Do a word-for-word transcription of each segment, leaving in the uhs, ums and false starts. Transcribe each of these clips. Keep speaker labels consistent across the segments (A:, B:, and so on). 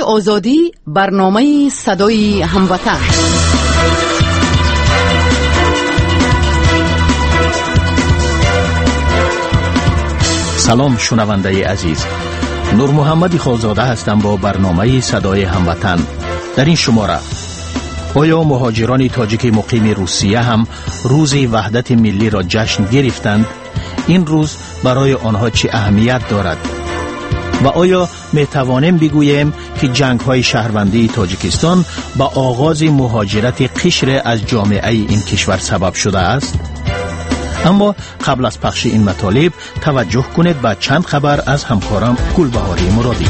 A: آزادی، برنامه صدای هموطن.
B: سلام شنونده عزیز، نور محمد خالزاده هستم با برنامه صدای هموطن. در این شماره آیا مهاجران تاجیک مقیم روسیه هم روز وحدت ملی را جشن گرفتند؟ این روز برای آنها چه اهمیت دارد؟ و آیا می توانیم بگوییم که جنگ های شهروندی تاجیکستان با آغاز مهاجرت قشر از جامعه این کشور سبب شده است؟ اما قبل از پخش این مطالب توجه کنید به چند خبر از همکارم گلبهاری مرادی.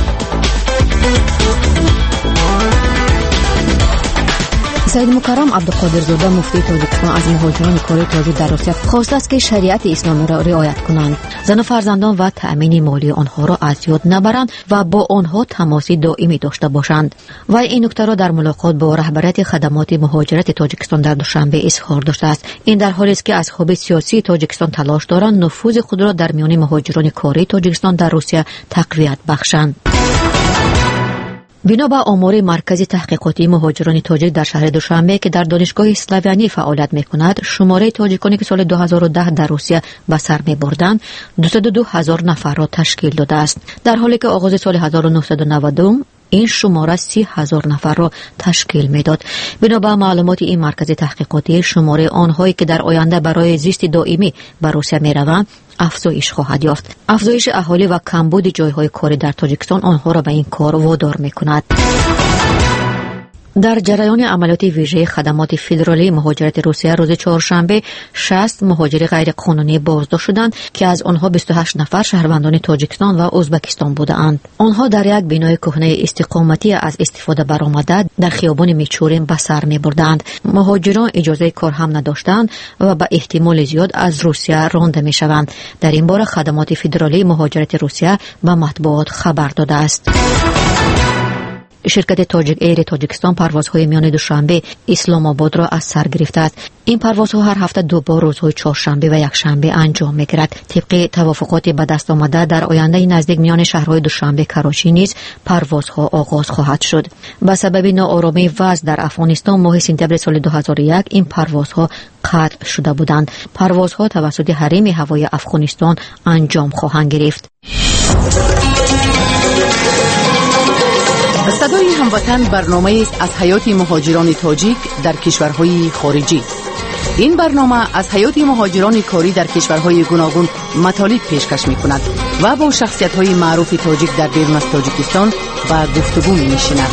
C: سید مکرم عبدالقادر زاده مفتی تاجیکستان از مهاجران کاری تاجیک در روسیه خواسته است که شریعت اسلامی را رعایت کنند، زن و فرزندان و تأمین مالی آنها را از یاد نبرند و با آنها تماس دائمی داشته باشند. و این نکته را در ملاقات با رهبریت خدمات مهاجرت تاجیکستان در دوشنبه اظهار داشته است. این در حالی است که اصحاب سیاسی تاجیکستان تلاش دارند نفوذ خود را در میان مهاجران کاری تاجیکستان در روسیه تقویت بخشند. بنا به آمار مرکز تحقیقاتی مهاجران تاجیک در شهر دوشنبه که در دانشگاه اسلوانی فعالیت می‌کند، شماره تاجیکانی که سال دو هزار و ده در روسیه به سر می‌بردند دویست و دو هزار نفر را تشکیل داده است، در حالی که آغاز سال هزار و نهصد و نود و دو این شماره سی هزار نفر را تشکیل میداد. بنا به معلومات این مرکز تحقیقاتی، شماره آنهایی که در آینده برای زیست دائمی به روسیه میروند افزایش خواهد یافت. افزایش اهالی و کمبود جایهای کاری در تاجیکستان آنها را به این کار وادار میکند. در جریان عملیات ویژه خدمات فدرالی مهاجرت روسیه روز چهارشنبه شصت مهاجر غیر قانونی بازداشت شدند که از آنها بیست و هشت نفر شهروندان تاجیکستان و ازبکستان بودند. آنها در یک بنای کهنه استقامتی از استفاده برآمده در خیابان میچورین به سر میبردند. مهاجران اجازه کار هم نداشتند و به احتمال زیاد از روسیه رانده میشوند. در این باره خدمات فدرالی مهاجرت روسیه به مطبوعات خبر داده است. شرکت تاجیک ایر تاجیکستان پروازهای میان دوشنبه اسلام آباد را از سر گرفته است. این پروازها هر هفته دو بار روزهای چهارشنبه و یکشنبه انجام می‌گیرد. طبق توافقات به دست آمده در آینده نزدیک میان شهرهای دوشنبه کراچی نیز پروازها آغاز خواهد شد. به سبب ناآرامی وضع در افغانستان ماه سپتامبر سال دو هزار و یک این پروازها قطع شده بودند. پروازها توسط حریم هوایی افغانستان انجام خواهند گرفت.
A: صدای هموطن برنامه است از حیات مهاجران تاجیک در کشورهای خارجی. این برنامه از حیات مهاجران کاری در کشورهای گوناگون مطالب پیشکش می کند و با شخصیت های معروف تاجیک در بیرون از تاجیکستان به گفتگو می نشیند.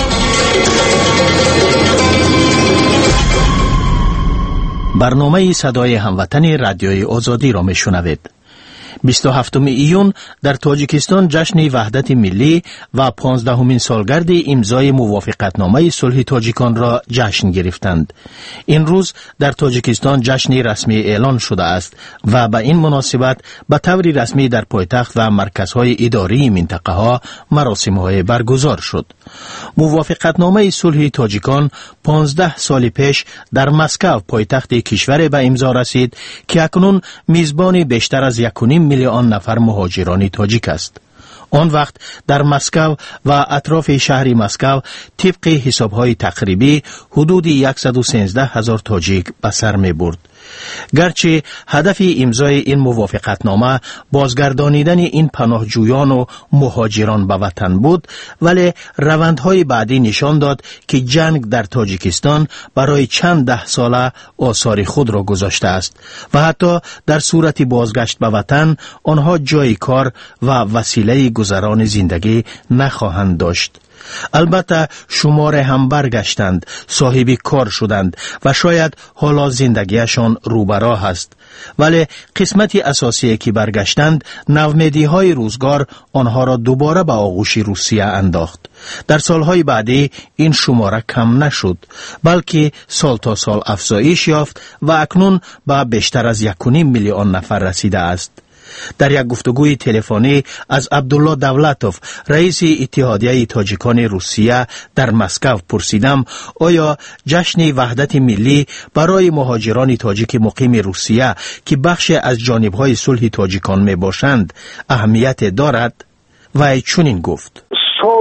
B: برنامه صدای هموطن رادیوی آزادی را می شنوید. بیست و هفتم ایون در تاجیکستان جشن وحدت ملی و پانزدهمین سالگرد امضای موافقتنامه صلح تاجیکان را جشن گرفتند. این روز در تاجیکستان جشن رسمی اعلان شده است و به این مناسبت به طور رسمی در پایتخت و مرکزهای اداری منطقه ها مراسم‌های برگزار شد. موافقتنامه صلح تاجیکان پانزده سال پیش در مسکو پایتخت کشور به امضا رسید که اکنون میزبان بیشتر از یک و نیم میلیون نفر مهاجران تاجیک است. آن وقت در مسکو و اطراف شهر مسکو طبق حسابهای تقریبی حدود صد و سیزده هزار تاجیک به سر می برد. گرچه هدف امضای این موافقتنامه بازگردانیدن این پناهجویان و مهاجران به وطن بود، ولی روندهای بعدی نشان داد که جنگ در تاجیکستان برای چند ده ساله آثار خود را گذاشته است و حتی در صورت بازگشت به وطن آنها جای کار و وسیله گذران زندگی نخواهند داشت. البته شماره هم برگشتند، صاحب کار شدند و شاید حالا زندگیشان رو به راه است، ولی قسمت اساسی که برگشتند نومیدی های روزگار آنها را دوباره به آغوش روسیه انداخت. در سالهای بعدی این شماره کم نشد، بلکه سال تا سال افزایش یافت و اکنون به بیشتر از یک و نیم میلیون نفر رسیده است. در یک گفتگوی تلفنی از عبدالله دولتوف، رئیس اتحادیه تاجیکان روسیه در مسکو پرسیدم آیا جشن وحدت ملی برای مهاجران تاجیک مقیم روسیه که بخش از جانبهای صلح تاجیکان می باشند اهمیت دارد؟ و چنین گفت:
D: سال تا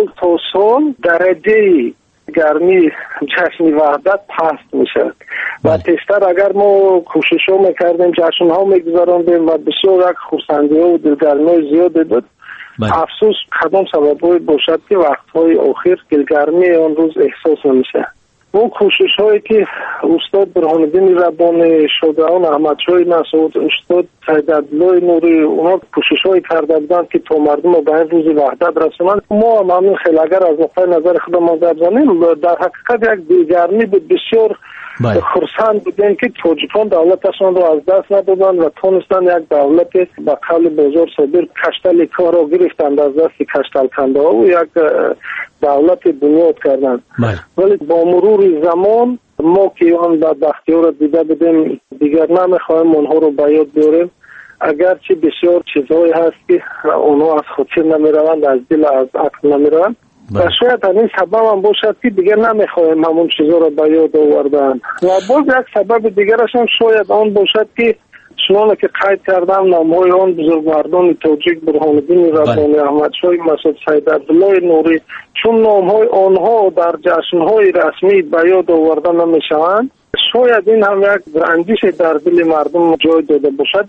D: سال درجه گرمی جشن وحدت پست میشد و پیشتر اگر ما کوشش ها میکردیم جشن ها میگذراندیم و بسیار یک خورسندی ها و دلگرمی زیاد داد. افسوس کدام سبب های باشد که وقت های آخر گرمی آن روز احساس نمیشه. اون کوشش هایی که استاد برهان الدین ربانی، شجاعان احمدشاه مسعود، استاد سید عبدالله نوری اونا کوشش هایی کرده بودند که تا مردم رو به این روز وحدت رسونند. ما هم همین خیلی اگر از نقطه نظر خودمان بزنیم در حقیقت یک دیگرمی بود بسیار خرسند بودیم که تاجیکان دولتشان رو از دست ندادند و تونستند یک دولت به قول بازار صابر کشتل کار را گرفتند از دست کشتل کنده ها و یک دولت بنیاد کردند. ولی با مرور زمان ما که آن بدبختی ها را دیده بدیم دیگر نمیخواهیم اونها رو به یاد بیاریم، اگرچه بسیار چیزهایی هست که اونها از خودشون نمیروند، از دل از عقل نمیروند و شاید همین سبب هم باشد که دیگر نمیخواهیم همون چیزها را به یاد آوردن. و باز یک سبب دیگرش هم شاید آن باشد که چنانه که قید کردم نامهای آن بزرگمردان تاجیک برهان الدین ربانی، احمدشاه مسعود، سید عبدالله نوری چون نامهای آنها در جشنهای رسمی به یاد آورده نمیشوند، شاید این هم یک اندیش در دل مردم جای داده باشد.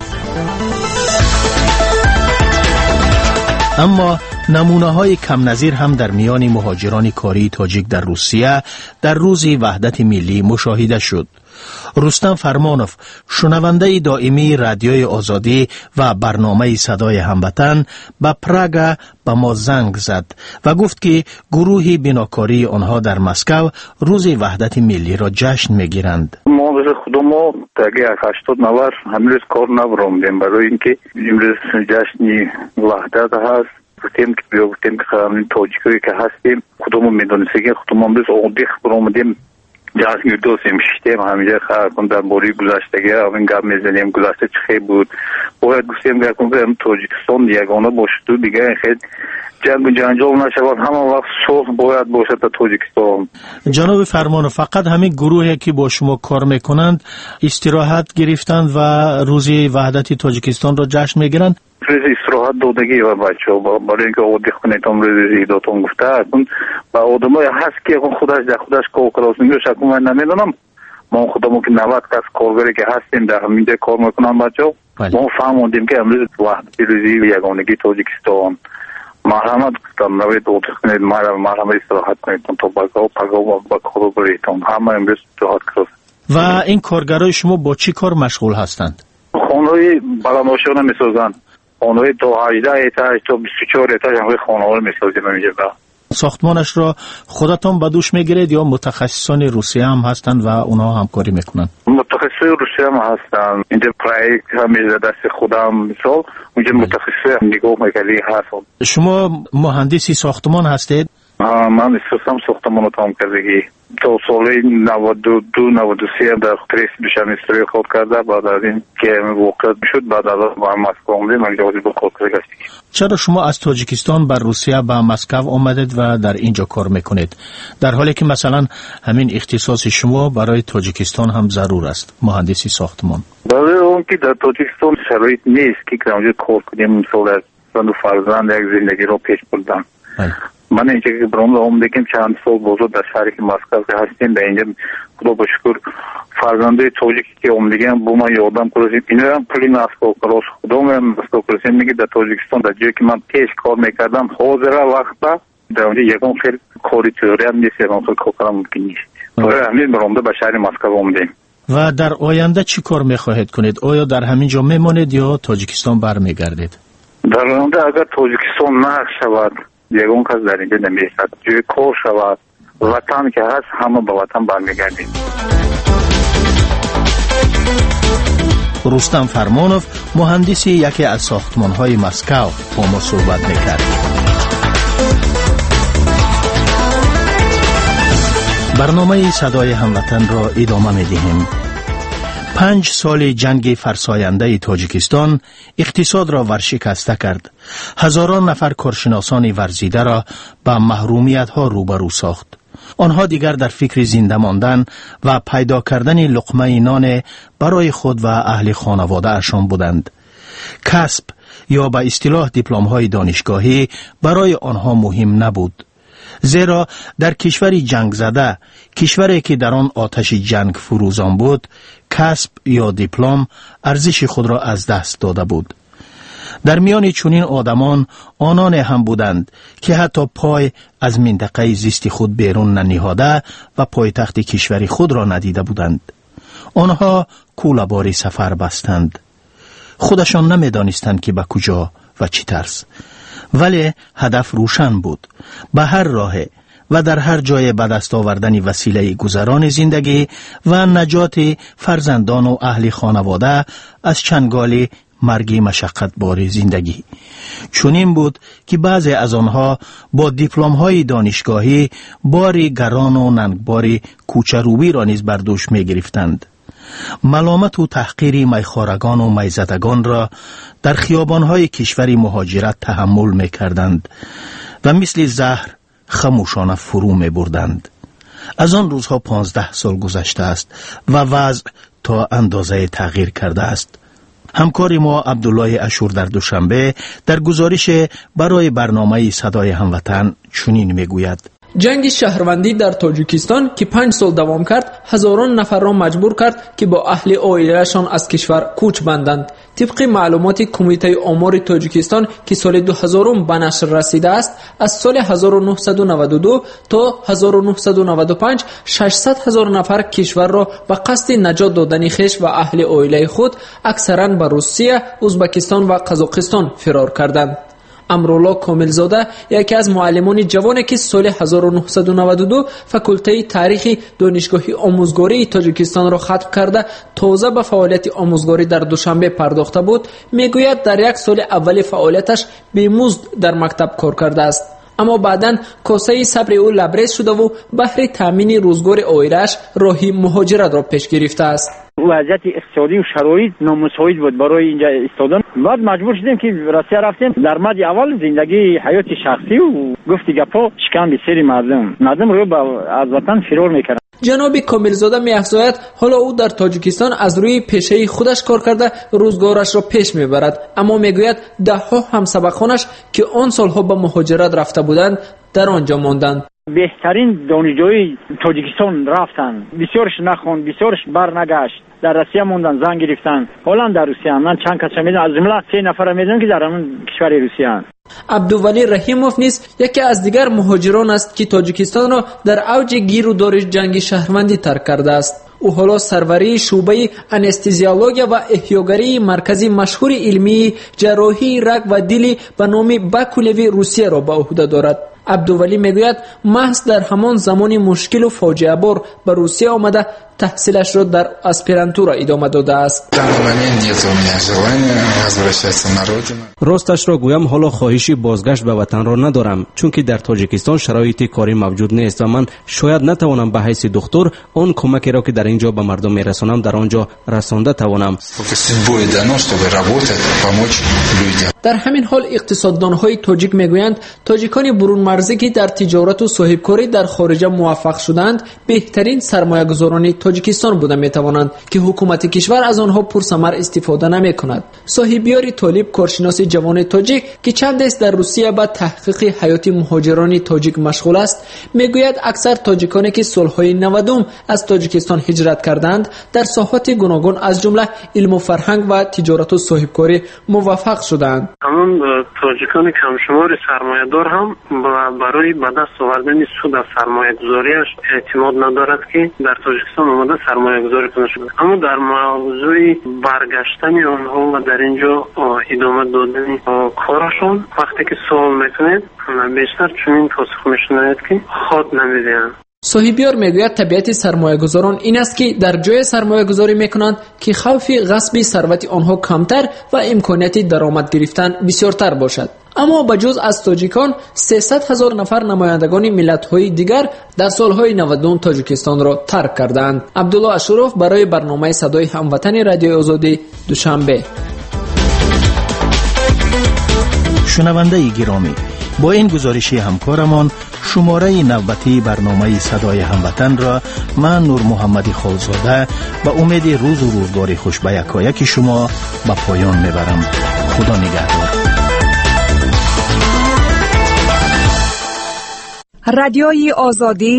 B: اما نمونه های کم نظیر هم در میان مهاجران کاری تاجیک در روسیه در روز وحدت ملی مشاهده شد. رستم فرمانوف، شنونده دائمی رادیوی آزادی و برنامه صدای هموطن، به پراگ به ما زنگ زد و گفت که گروهی بناکاری آنها در مسکو روز وحدت ملی را جشن میگیرند.
E: ما روز خودمو دیگه هشتاد نفر امروز کار نبرامدیم برای اینکه امروز جشن وحدت هست. گفتیم که بیا گفتیم که همین تاجیکایی که هستیم خودمون میدونستیم خودمون امروز عقدی برامدیم جشن گردوسیم شیشتیم همینجا خواهد در باری گذشتگی همین گپ میزنیم گذشته چه خیلی بود. باید گفتیم که هم تاجیکستان یگانه باشد و دیگه خیلی جنگ و جنجال نشود، همه وقت صلح باید باشد در تاجیکستان.
B: جناب فرمانو، فقط همین گروهی که با شما کار میکنند استراحت گرفتند و روز وحدت تاجیکستان را جشن میگیرند؟
E: روز استراحت دادگی و بچه ها برای اینکه عادی خونیتان روز ایداتون گفته و آدم های هست که خودش در خودش کار کلاس میگه شکل من نمیدونم. ما خودمون که نوت کس کارگری که هستیم در همینجا کار میکنم بچه ها ما فهموندیم که امروز وحدت روزی یگانگی تاجیکستان مرحمت گفتم روی دوتر کنید مرحمت استراحت کنیدتون تا بگاه و پگاه و بکارو بریتون همه امروز استراحت کلاس.
B: و این کارگرای شما با چی کار مشغول هستند؟
E: خانه‌های بلنداشانه میسازند، خانه‌های تا هجده ایتاژ تا بیست و چهار ایتاژ همه خانه‌ها رو میسازیم اینجا.
B: ساختمانش را خودتان به دوش میگیرید یا متخصصان روسیه هم هستند و اونها همکاری میکنند؟
E: متخصص روسیه هم هستند. اینجا پروژه همیشه دست خودم مثال اونجا متخصص نگاه میکنی هستند.
B: شما مهندسی ساختمان هستید؟
E: من استخدام ساختمان رو تمام کردگی تا سال نود و دو نود و سه در تریس بشم استری خود کرده. بعد از این که واقع شد بعد از آن با مسکو آمدیم من جوازی با خود کرده.
B: چرا شما از تاجیکستان بر روسیه به مسکو آمدید و در اینجا کار میکنید در حالی که مثلا همین اختصاص شما برای تاجیکستان هم ضرور است، مهندسی ساختمان؟
E: برای اون که در تاجیکستان شرایط نیست که اونجا کار کنیم مثلا از زن و فرزند یک زندگی رو پیش بردن. من اینجا که برام آمده که چند سال بزرگ در شهری که مسکو که هستیم در اینجا خدا با شکر فرزنده تاجیکی که آمدگی هم با من یادم کرسیم اینا هم پلی مسکو کلاس خدا من مسکو کرسیم میگه در تاجیکستان در جایی که من پیش کار میکردم حاضره وقتا در اونجا یکم خیلی کاری تیوری هم نیست یکم خیلی کار کنم ممکن نیست. برای همین برامده به شهر مسکو آمدیم.
B: و در آینده چی کار میخواهید کنید؟ آیا در همین جا میمانید یا تاجیکستان برمیگردید؟
E: در آینده اگر تاجیکستان نه شود یگان کس در اینجا نمیشد جای کار شود وطن که هست همه به وطن برمیگردیم.
B: رستم فرمانوف، مهندسی یکی از ساختمان‌های مسکو، با ما صحبت میکرد. برنامه صدای هموطن را ادامه میدهیم. پنج سال جنگ فرساینده تاجیکستان اقتصاد را ورشکسته کرد. هزاران نفر کارشناسان ورزیده را به محرومیت ها روبرو ساخت. آنها دیگر در فکر زنده ماندن و پیدا کردن لقمه نان برای خود و اهل خانواده اشان بودند. کسب یا به اصطلاح دیپلم های دانشگاهی برای آنها مهم نبود. زیرا در کشوری جنگ زده، کشوری که در آن آتش جنگ فروزان بود، کسب یا دیپلم ارزش خود را از دست داده بود. در میان چنین آدمان آنان هم بودند که حتی پای از منطقه زیست خود بیرون ننهاده و پایتخت کشور خود را ندیده بودند. آنها کوله‌باری سفر بستند. خودشان نمیدانستند که به کجا و چی طرز، ولی هدف روشن بود. به هر راه و در هر جای به دست آوردن وسیله گذران زندگی و نجات فرزندان و اهل خانواده از چنگال مرگی مشقت بار زندگی. چنین بود که بعضی از آنها با دیپلم های دانشگاهی باری گران و ننگباری کوچروبی را نیز بر دوش می گرفتند. ملامت و تحقیر میخوارگان و میزدگان را در خیابانهای کشور مهاجرت تحمل می کردند و مثل زهر خموشانه فرو می بردند. از آن روزها پانزده سال گذشته است و وضع تا اندازه تغییر کرده است. همکار ما عبدالله اشور در دوشنبه در گزارش برای برنامه صدای هموطن چنین میگوید:
F: جنگ شهروندی در تاجیکستان که پنج سال دوام کرد، هزاران نفر را مجبور کرد که با اهل عائله‌شان از کشور کوچ بندند. طبق معلومات کمیته آمار تاجیکستان که سال دو هزار به نشر رسیده است، از سال هزار و نهصد و نود و دو تا هزار و نهصد و نود و پنج ششصد هزار نفر کشور را به قصد نجات دادن خویش و اهل عائله خود اکثرا به روسیه، ازبکستان و قزاقستان فرار کردند. امرالله کاملزاده یکی از معلمان جوانی که سال هزار و نهصد و نود و دو فاکولته تاریخ دانشگاه آموزگاری تاجیکستان را ختم کرده تازه به فعالیت آموزگاری در دوشنبه پرداخته بود، میگوید در یک سال اول فعالیتش بیمزد در مکتب کار کرده است، اما بعداً کاسه صبر او لبریز شده و بهر تامین روزگار عائله‌اش راهی مهاجرت را پیش گرفته است.
G: وضعیت اقتصادی و شرایط نامساعد بود برای اینجا ایستادن. بعد مجبور شدیم که روسیه رفتیم. در مد اول زندگی حیات شخصی و گفتی گپا شکم به سری مردم مردم رو از وطن فرار میکردن.
F: جناب کاملزاده می‌افزاید حالا او در تاجیکستان از روی پیشه‌ای خودش کار کرده روزگارش را پیش میبرد، اما میگوید ده ها همسبقانش که آن سالها به مهاجرت رفته بودند در آنجا ماندند.
G: بهترین دانشجوی تاجیکستان رفتن، بسیارش نخوند، بسیارش بر نگشت، در روسیه موندن، زن گرفتن. حالا در روسیه من چند کس میدونم، از جمله سه نفر میدونم که در همون کشور روسیه هستند.
F: عبدالولی رحیموف نیز یکی از دیگر مهاجران است که تاجیکستان را در اوج گیر و دار جنگ شهروندی ترک کرده است. او حالا سروری شعبه انستزیولوژی و احیاگری مرکزی مشهور علمی جراحی رگ و دل به نام باکولوی روسیه را به عهده دارد. عبدالولی میگوید محض در همان زمان مشکل و فاجعه بار به روسیه آمده تحصیلش را در اسپرانتورا ادامه داده است.
H: راستش را گویم حالا خواهشی بازگشت به وطن را ندارم، چون که در تاجیکستان شرایط کاری موجود نیست و من شاید نتوانم به حیث دکتر آن کمکی را که در اینجا به مردم میرسانم در آنجا رسانده توانم.
F: در همین حال اقتصاددانهای تاجیک میگویند تاجیکان برون مرزی که در تجارت و صاحبکاری در خارج موفق شدند بهترین سرمایه‌گذاران تاجیکستان بوده میتوانند که حکومت کشور از آنها پرثمر استفاده نمیکند. صاحبیار طالب کارشناس جوان تاجیک که چند است در روسیه با تحقیق حیات مهاجران تاجیک مشغول است میگوید اکثر تاجیکانی که سالهای نود از تاجیکستان هجرت کردند در ساحات گوناگون از جمله علم و فرهنگ و تجارت و صاحبکاری موفق شدند.
I: همون تاجیکان کمشمار سرمایه‌دار هم برای به دست آوردن سود از سرمایه‌گذاریش اعتماد ندارد که در تاجیکستان اومده سرمایه‌گذاری کنه شده. اما در موضوع برگشتن آنها و در اینجا ادامه دادن کارشون وقتی که سوال میکنید بیشتر چنین پاسخ میشنوید که خود نمیدهند.
F: صاحبیار میگوید طبیعت سرمایه‌گذاران این است که در جای سرمایه‌گذاری میکنند که خوف غصب ثروت آنها کمتر و امکانیت درآمد گرفتن بسیارتر باشد. اما بجز از تاجیکان سیصد هزار نفر نمایندگان ملت‌های دیگر در سالهای نود تاجیکستان را ترک کردند. عبدالله اشروف برای برنامه صدای هموطن رادیوی آزادی دوشنبه.
B: شنونده گرامی، با این گزارش همکارمان شماره نوبتی برنامه صدای هموطن را من نور محمدی خالزاده به امید روز و روزگار خوش به یکایک شما به پایان میبرم. خدا نگهدار.
J: رادیوی آزادی